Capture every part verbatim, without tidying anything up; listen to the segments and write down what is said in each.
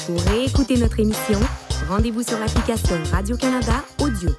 Pour réécouter notre émission, rendez-vous sur l'application Radio-Canada Audio.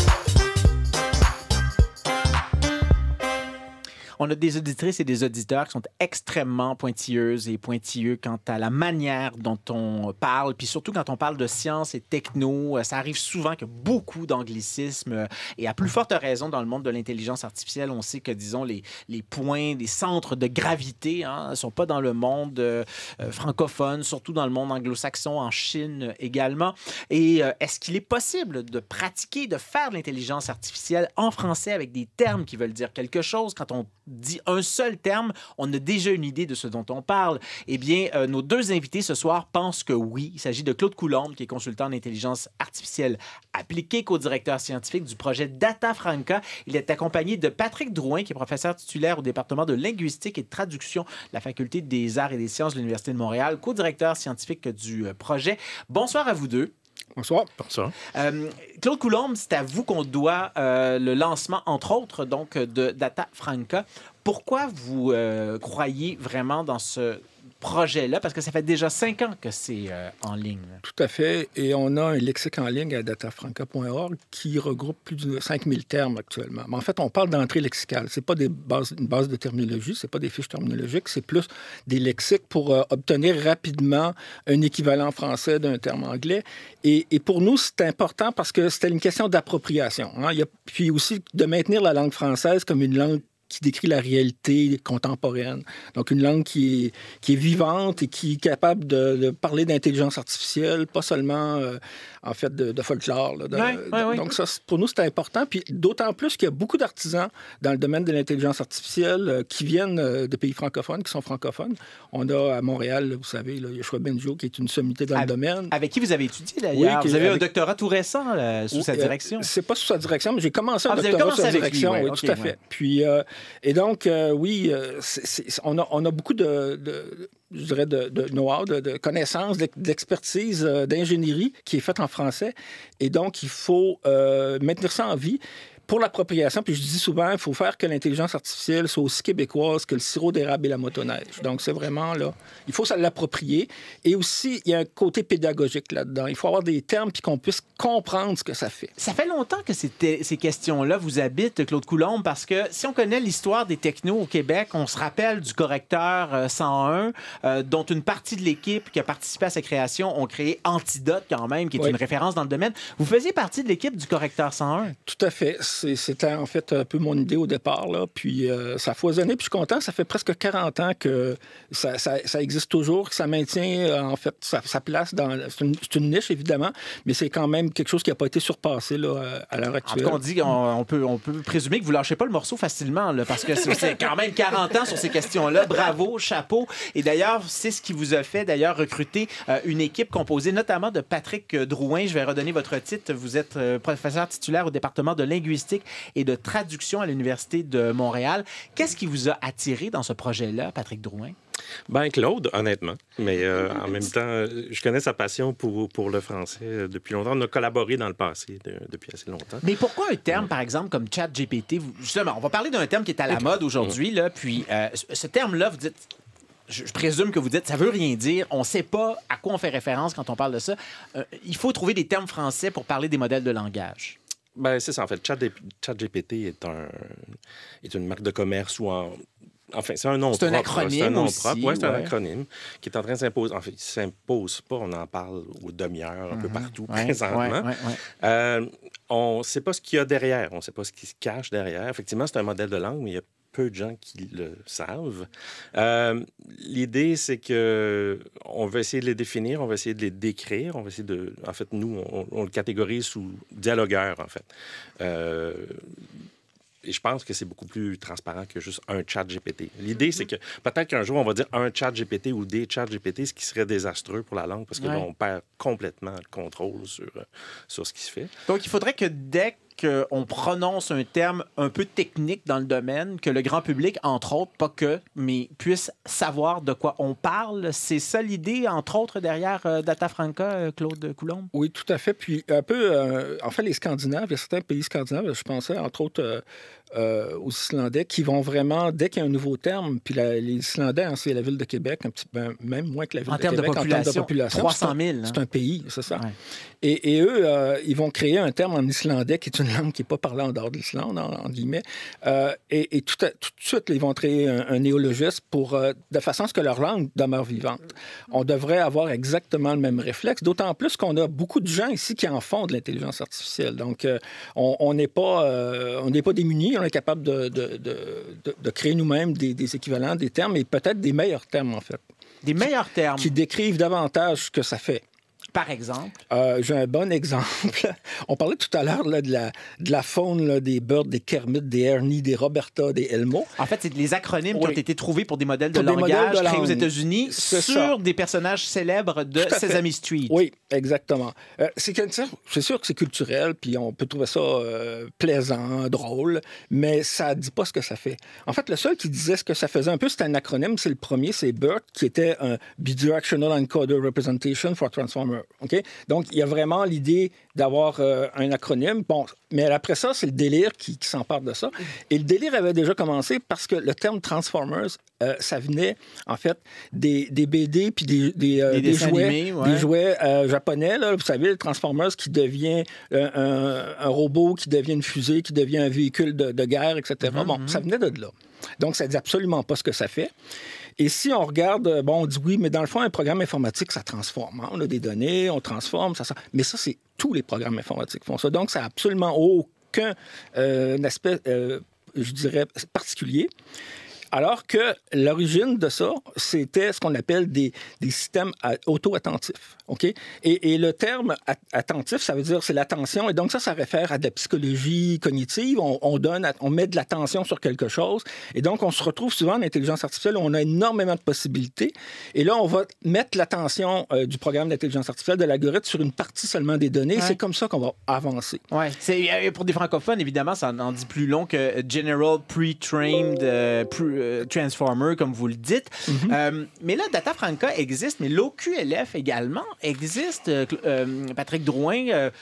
On a des auditrices et des auditeurs qui sont extrêmement pointilleuses et pointilleux quant à la manière dont on parle, puis surtout quand on parle de science et techno. Ça arrive souvent qu'il y a beaucoup d'anglicismes et à plus forte raison dans le monde de l'intelligence artificielle. On sait que, disons, les, les points, les centres de gravité ne hein, sont pas dans le monde euh, francophone, surtout dans le monde anglo-saxon, en Chine également. Et euh, est-ce qu'il est possible de pratiquer, de faire de l'intelligence artificielle en français avec des termes qui veulent dire quelque chose? Quand on dit un seul terme, on a déjà une idée de ce dont on parle. Eh bien, euh, nos deux invités ce soir pensent que oui. Il s'agit de Claude Coulombe, qui est consultant en intelligence artificielle appliquée, co-directeur scientifique du projet Data Franca. Il est accompagné de Patrick Drouin, qui est professeur titulaire au département de linguistique et de traduction de la Faculté des arts et des sciences de l'Université de Montréal, co-directeur scientifique du projet. Bonsoir à vous deux. Bonsoir. Bonsoir. Euh, Claude Coulombe, c'est à vous qu'on doit euh, le lancement, entre autres, donc, de Data Franca. Pourquoi vous euh, croyez vraiment dans ce projet-là? Parce que ça fait déjà cinq ans que c'est euh, en ligne. Tout à fait. Et on a un lexique en ligne à datafranca point org qui regroupe plus de cinq mille termes actuellement. Mais en fait, on parle d'entrée lexicale. Ce n'est pas des bases, une base de terminologie, ce n'est pas des fiches terminologiques, c'est plus des lexiques pour euh, obtenir rapidement un équivalent français d'un terme anglais. Et, et pour nous, c'est important parce que c'était une question d'appropriation. Hein? Il y a, puis aussi de maintenir la langue française comme une langue qui décrit la réalité contemporaine. Donc, une langue qui est, qui est vivante et qui est capable de, de parler d'intelligence artificielle, pas seulement, euh, en fait, de, de folklore. Là, de, ouais, ouais, ouais. Donc, ça, pour nous, c'est important. Puis, d'autant plus qu'il y a beaucoup d'artisans dans le domaine de l'intelligence artificielle euh, qui viennent euh, de pays francophones, qui sont francophones. On a à Montréal, vous savez, là, Yoshua Benjo, qui est une sommité dans avec, le domaine. Avec qui vous avez étudié, d'ailleurs? Oui, vous avez avec... un doctorat tout récent là, sous oui, sa direction? Euh, c'est pas sous sa direction, mais j'ai commencé un ah, doctorat sous sa direction. Lui, ouais. Oui, okay, tout à ouais. fait. Puis, euh, et donc, euh, oui, euh, c'est, c'est, on, a, on a beaucoup de, de, je dirais de, de know-how, de, de connaissances, d'expertise, euh, d'ingénierie qui est faite en français. Et donc, il faut euh, maintenir ça en vie. Pour l'appropriation, puis je dis souvent, il faut faire que l'intelligence artificielle soit aussi québécoise que le sirop d'érable et la motoneige. Donc, c'est vraiment là, il faut ça l'approprier. Et aussi, il y a un côté pédagogique là-dedans. Il faut avoir des termes puis qu'on puisse comprendre ce que ça fait. Ça fait longtemps que ces, ces questions-là vous habitent, Claude Coulombe, parce que si on connaît l'histoire des technos au Québec, on se rappelle du correcteur cent un, euh, dont une partie de l'équipe qui a participé à sa création ont créé Antidote quand même, qui est oui. une référence dans le domaine. Vous faisiez partie de l'équipe du correcteur cent un? Tout à fait. C'était en fait un peu mon idée au départ. Là. Puis euh, ça a foisonné. Puis je suis content. Ça fait presque quarante ans que ça, ça, ça existe toujours, que ça maintient en fait sa, sa place dans... C'est une, c'est une niche, évidemment, mais c'est quand même quelque chose qui n'a pas été surpassé là, à l'heure actuelle. En tout cas, on dit qu'on on peut, on peut présumer que vous ne lâchez pas le morceau facilement, là, parce que c'est, c'est quand même quarante ans sur ces questions-là. Bravo, chapeau. Et d'ailleurs, c'est ce qui vous a fait d'ailleurs recruter euh, une équipe composée notamment de Patrick Drouin. Je vais redonner votre titre. Vous êtes euh, professeur titulaire au département de linguistique et de traduction à l'Université de Montréal. Qu'est-ce qui vous a attiré dans ce projet-là, Patrick Drouin? Ben Claude, honnêtement. Mais euh, en même temps, je connais sa passion pour, pour le français depuis longtemps. On a collaboré dans le passé de, depuis assez longtemps. Mais pourquoi un terme, par exemple, comme ChatGPT? Vous, justement, on va parler d'un terme qui est à la mode aujourd'hui. Là, puis euh, ce terme-là, vous dites... Je, je présume que vous dites, ça veut rien dire. On ne sait pas à quoi on fait référence quand on parle de ça. Euh, il faut trouver des termes français pour parler des modèles de langage. Ben, c'est ça, en fait. ChatGPT est, un, est une marque de commerce ou en... Enfin, c'est un nom c'est propre. Un acronyme c'est un nom aussi, propre. Ouais, c'est ouais. un acronyme qui est en train de s'imposer. En fait, il ne s'impose pas. On en parle aux demi-heures un mm-hmm. peu partout ouais, présentement. Ouais, ouais, ouais. Euh, on ne sait pas ce qu'il y a derrière. On ne sait pas ce qui se cache derrière. Effectivement, c'est un modèle de langue, mais il y a peu de gens qui le savent. Euh, l'idée, c'est que on va essayer de les définir, on va essayer de les décrire, on va essayer de... En fait, nous, on, on le catégorise sous dialogueur, en fait. Euh, Et je pense que c'est beaucoup plus transparent que juste un chat G P T. L'idée, mm-hmm. c'est que peut-être qu'un jour, on va dire un chat G P T ou des chats G P T, ce qui serait désastreux pour la langue, parce que ouais. là, on perd complètement le contrôle sur, sur ce qui se fait. Donc, il faudrait que dès qu'on prononce un terme un peu technique dans le domaine, que le grand public, entre autres, pas que, mais puisse savoir de quoi on parle. C'est ça l'idée, entre autres, derrière euh, Data Franca, euh, Claude Coulombe? Oui, tout à fait. Puis un peu, euh, en fait, les Scandinaves, il y a certains pays scandinaves, je pensais, entre autres, euh, euh, aux Islandais qui vont vraiment, dès qu'il y a un nouveau terme, puis la, les Islandais, hein, c'est la ville de Québec, un petit, ben, même moins que la ville en de termes Québec. De population, en termes de population, trois cent mille. C'est un, hein? c'est un pays, c'est ça. Ouais. Et, et eux, euh, ils vont créer un terme en islandais qui est une langue qui n'est pas parlée en dehors de l'Islande, en, en guillemets. Euh, et et tout, à, tout de suite, ils vont créer un, un néologisme pour, euh, de façon à ce que leur langue demeure vivante. On devrait avoir exactement le même réflexe, d'autant plus qu'on a beaucoup de gens ici qui en font de l'intelligence artificielle. Donc, euh, on n'est pas, euh, on n'est pas démunis, on est capable de, de, de, de, de créer nous-mêmes des, des équivalents, des termes, et peut-être des meilleurs termes, en fait. Des meilleurs termes. Qui décrivent davantage ce que ça fait. Par exemple? Euh, j'ai un bon exemple. On parlait tout à l'heure là, de, la, de la faune, là, des Bird, des Kermit, des Ernie, des Roberta, des Elmo. En fait, c'est les acronymes oui. qui ont été trouvés pour des modèles pour de des langage modèles de créés langue. aux États-Unis c'est sur ça. des personnages célèbres de Sesame Street. Oui, exactement. Euh, c'est, que, c'est sûr que c'est culturel, puis on peut trouver ça euh, plaisant, drôle, mais ça ne dit pas ce que ça fait. En fait, le seul qui disait ce que ça faisait un peu, c'était un acronyme. C'est le premier, c'est BERT, qui était un Bidirectional Encoder Representation for Transformer. Okay? Donc, il y a vraiment l'idée d'avoir euh, un acronyme. Bon, mais après ça, c'est le délire qui, qui s'empare de ça. Et le délire avait déjà commencé parce que le terme Transformers, euh, ça venait, en fait, des, des B D puis des, des, euh, des, des jouets, animés, ouais. des jouets euh, japonais. Là, vous savez, le Transformers qui devient euh, un, un robot, qui devient une fusée, qui devient un véhicule de, de guerre, et cetera. Mm-hmm. Bon, ça venait de là. Donc, ça ne dit absolument pas ce que ça fait. Et si on regarde, bon, on dit oui, mais dans le fond, un programme informatique, ça transforme. On a des données, on transforme, ça, ça. Mais ça, c'est tous les programmes informatiques qui font ça. Donc, ça n'a absolument aucun euh, aspect, euh, je dirais, particulier. Alors que l'origine de ça, c'était ce qu'on appelle des, des systèmes auto-attentifs. OK? Et, et le terme attentif, ça veut dire c'est l'attention. Et donc, ça, ça réfère à de la psychologie cognitive. On, on, donne, on met de l'attention sur quelque chose. Et donc, on se retrouve souvent en intelligence artificielle où on a énormément de possibilités. Et là, on va mettre l'attention euh, du programme d'intelligence artificielle, de l'algorithme, sur une partie seulement des données. Ouais. Et c'est comme ça qu'on va avancer. Oui. Pour des francophones, évidemment, ça en dit plus long que General Pre-Trained euh, pre, euh, Transformer, comme vous le dites. Mm-hmm. Euh, mais là, Data Franca existe, mais l'O Q L F également existe. Euh, euh, Patrick Drouin, euh,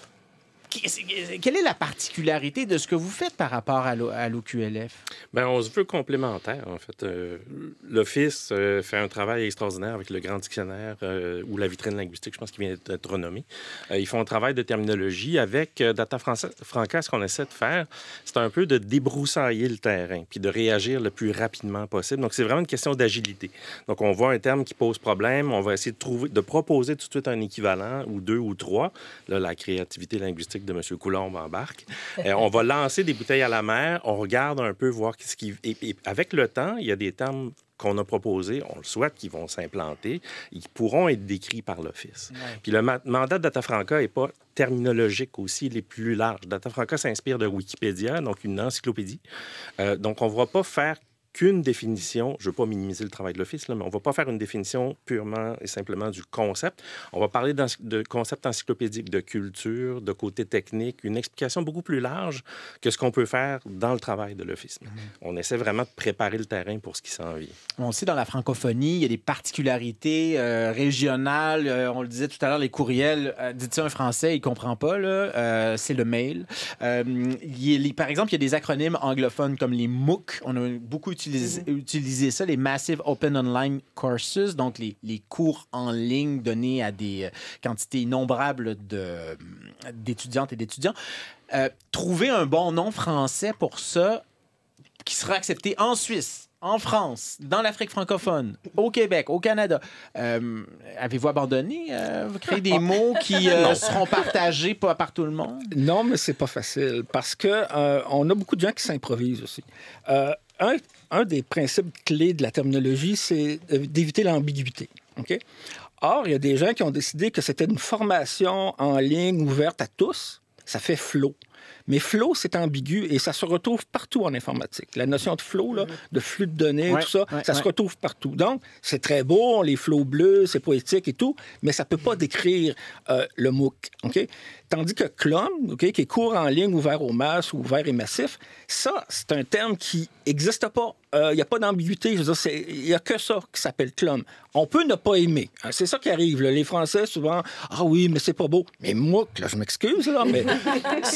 quelle est la particularité de ce que vous faites par rapport à l'O Q L F? Bien, on se veut complémentaire, en fait. Euh, L'Office euh, fait un travail extraordinaire avec le Grand Dictionnaire euh, ou la vitrine linguistique, je pense qu'il vient d'être renommé. Euh, ils font un travail de terminologie. Avec euh, Data Franca, ce qu'on essaie de faire, c'est un peu de débroussailler le terrain puis de réagir le plus rapidement possible. Donc, c'est vraiment une question d'agilité. Donc, on voit un terme qui pose problème, on va essayer de trouver, de proposer tout de suite un équivalent ou deux ou trois. Là, la créativité linguistique de M. Coulombe embarque. Euh, on va lancer des bouteilles à la mer, on regarde un peu, voir ce qui... Et, et avec le temps, il y a des termes qu'on a proposés, on le souhaite, qui vont s'implanter et qui pourront être décrits par l'Office. Ouais. Puis le ma- mandat de Data Franca n'est pas terminologique aussi, il est plus large. Data Franca s'inspire de Wikipédia, donc une encyclopédie. Euh, donc, on ne va pas faire qu'une définition, je ne veux pas minimiser le travail de l'Office, là, mais on ne va pas faire une définition purement et simplement du concept. On va parler de concept encyclopédique, de culture, de côté technique, une explication beaucoup plus large que ce qu'on peut faire dans le travail de l'Office. Mm-hmm. On essaie vraiment de préparer le terrain pour ce qui s'en vient. On sait, dans la francophonie, il y a des particularités euh, régionales. Euh, on le disait tout à l'heure, les courriels, euh, dites ça un Français, il ne comprend pas, là, euh, c'est le mail. Euh, il y a, par exemple, il y a des acronymes anglophones comme les MOOC. On a beaucoup utilisé Mm-hmm. utiliser ça, les Massive Open Online Courses, donc les, les cours en ligne donnés à des euh, quantités innombrables de, d'étudiantes et d'étudiants. Euh, trouver un bon nom français pour ça qui sera accepté en Suisse, en France, dans l'Afrique francophone, au Québec, au Canada. Euh, avez-vous abandonné? Euh, vous créez des mots qui euh, seront partagés pas par tout le monde? Non, mais c'est pas facile parce que euh, on a beaucoup de gens qui s'improvisent aussi. Euh, un, un des principes clés de la terminologie, c'est d'éviter l'ambiguïté. Okay? Or, il y a des gens qui ont décidé que c'était une formation en ligne ouverte à tous. Ça fait flow. Mais flow, c'est ambigu et ça se retrouve partout en informatique. La notion de flow, là, de flux de données, ouais, tout ça, ouais, ça ouais. se retrouve partout. Donc, c'est très beau, les flows bleus, c'est poétique et tout, mais ça ne peut pas décrire euh, le MOOC. Okay? Tandis que C L O M, okay, qui est cours en ligne ouvert aux masses ou ouvert et massif, ça, c'est un terme qui n'existe pas. Il euh, n'y a pas d'ambiguïté. Je veux dire, il n'y a que ça qui s'appelle C L O M. On peut ne pas aimer. C'est ça qui arrive. Là. Les Français, souvent, « Ah oui, mais c'est pas beau. » Mais MOOC, là, je m'excuse, là, mais c'est pas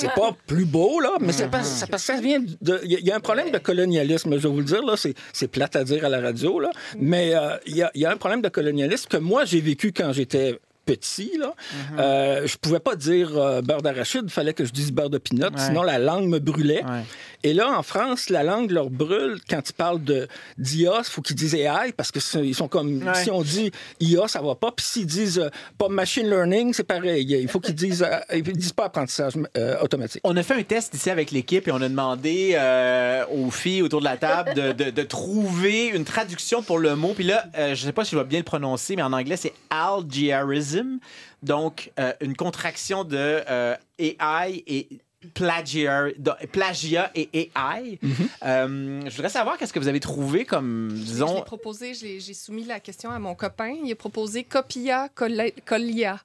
plus beau, là, mais c'est pas- ça, ça vient de... Il y, a- il y a un problème de colonialisme, je vais vous le dire, là, c'est, c'est plate à dire à la radio, là, mais euh, il y, a, il y a un problème de colonialisme que moi, j'ai vécu quand j'étais petit, là. Mm-hmm. Euh, je pouvais pas dire euh, beurre d'arachide, il fallait que je dise beurre de pinot, Ouais. sinon la langue me brûlait. Ouais. Et là, en France, la langue leur brûle quand ils parlent de d'I A, il faut qu'ils disent A I, parce que c'est- ils sont comme... Ouais. Si on dit I A, ça va pas. Puis s'ils disent euh, pas machine learning, c'est pareil. Il faut qu'ils disent... euh, ils disent pas apprentissage euh, automatique. On a fait un test ici avec l'équipe et on a demandé euh, aux filles autour de la table de, de- de trouver une traduction pour le mot. Puis là, euh, je sais pas si je vais bien le prononcer, mais en anglais, c'est algiarism. Donc, euh, une contraction de euh, A I et plagiar, de- plagiat et A I. Euh, je voudrais savoir qu'est-ce que vous avez trouvé comme, Je l'ai disons... proposé, je l'ai- j'ai soumis la question à mon copain. Il a proposé copia colla- collia.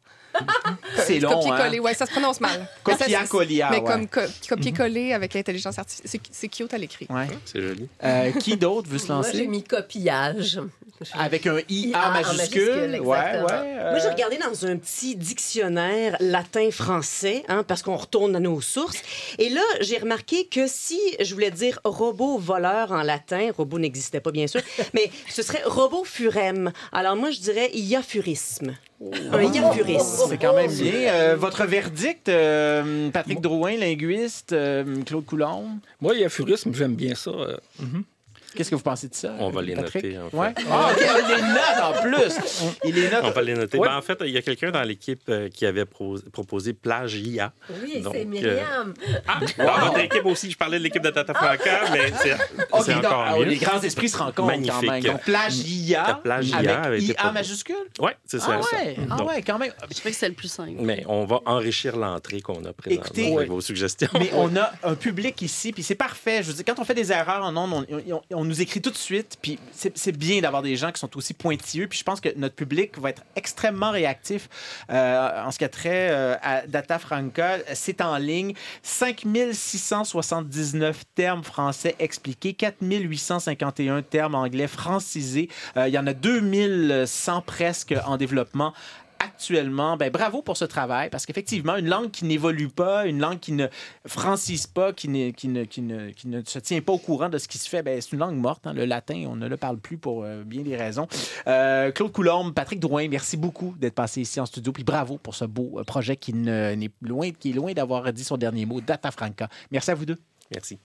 C'est long, Copier-coller, hein? ouais, ça se prononce mal. Copia Mais ça, collia, Mais ouais. comme co- copier-coller avec l'intelligence artificielle. C'est, c'est cute à l'écrit. Ouais. C'est joli. Euh, qui d'autre veut se Moi, j'ai lancer? mis copillage. Avec un I I A A en majuscule. majuscule, Ouais, exactement. ouais. euh, Moi, j'ai regardé dans un petit dictionnaire latin-français, hein, parce qu'on retourne à nos sources. Et là, j'ai remarqué que si je voulais dire robot voleur en latin, robot n'existait pas, bien sûr, mais ce serait robot furem. Alors moi, je dirais iafurisme. Un iafurisme. C'est quand même bien. Euh, votre verdict, euh, Patrick Drouin, linguiste, euh, Claude Coulombe, Moi, il y a furisme, j'aime bien ça. euh. qu'est-ce que vous pensez de ça? On va les Patrick? noter, en fait. Ouais? Ah, OK, il les note en plus. Il les note. On va les noter. Ouais. Ben, en fait, il y a quelqu'un dans l'équipe euh, qui avait pro- proposé plagiat. Oui, Donc, c'est euh, Myriam. Ah, dans votre équipe aussi, je parlais de l'équipe de Tata Franca, mais c'est, OK, c'est donc, encore ah, mieux. les grands esprits se rencontrent quand Magnifique. même. Donc, plagiat, Le plagiat avait avec été I A proposé. majuscule? Oui, c'est ça. Ah ça. ouais, ah Donc, ouais, quand même. Je trouvais que c'est le plus simple. Mais on va enrichir l'entrée qu'on a présentement Écoutez, avec vos suggestions. Mais on a un public ici, puis c'est parfait. Je veux dire, quand on fait des erreurs en ondes, on, on- on nous écrit tout de suite, puis c'est c'est bien d'avoir des gens qui sont aussi pointilleux. Puis je pense que notre public va être extrêmement réactif euh, en ce qui a trait euh, à Data Franca. C'est en ligne. cinq mille six cent soixante-dix-neuf termes français expliqués, quatre mille huit cent cinquante et un termes anglais francisés. Euh, il y en a deux mille cent presque en développement actuellement. Ben, bravo pour ce travail, parce qu'effectivement, une langue qui n'évolue pas, une langue qui ne francise pas, qui ne, qui ne, qui ne, qui ne se tient pas au courant de ce qui se fait, ben, c'est une langue morte. Hein. Le latin, on ne le parle plus pour euh, bien des raisons. Euh, Claude Coulombe, Patrick Drouin, merci beaucoup d'être passé ici en studio, puis bravo pour ce beau euh, projet qui, ne, n'est loin, qui est loin d'avoir dit son dernier mot, Data Franca. Merci à vous deux. Merci.